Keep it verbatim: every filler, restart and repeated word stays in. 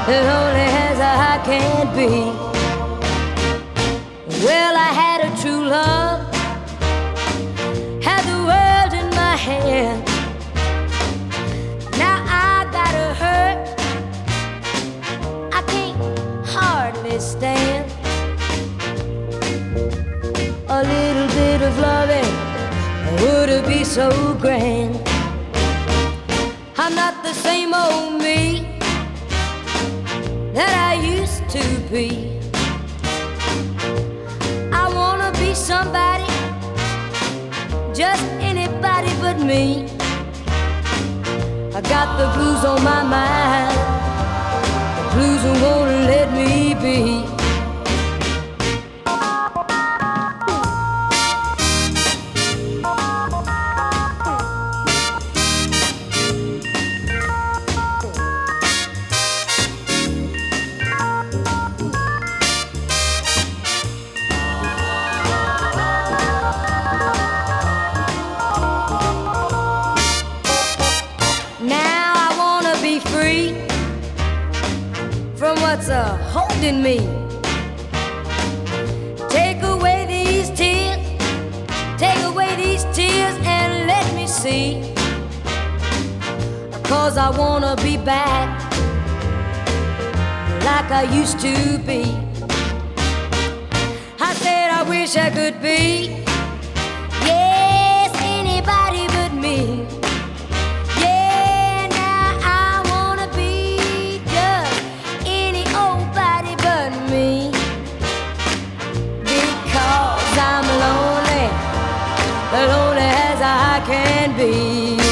lonely as I can be. Well, I had a true love, had the world in my hand. Now I got a hurt I can't hardly stand. A little bit of loving would it be so grand? I'm not the same old me that I used to be. I wanna be somebody, just anybody but me. I got the blues on my mind, the blues won't let me be. From what's a holding me, take away these tears, take away these tears and let me see. 'Cause I wanna be back like I used to be. I said I wish I could be, yes, anybody but me. Lonely as I can be.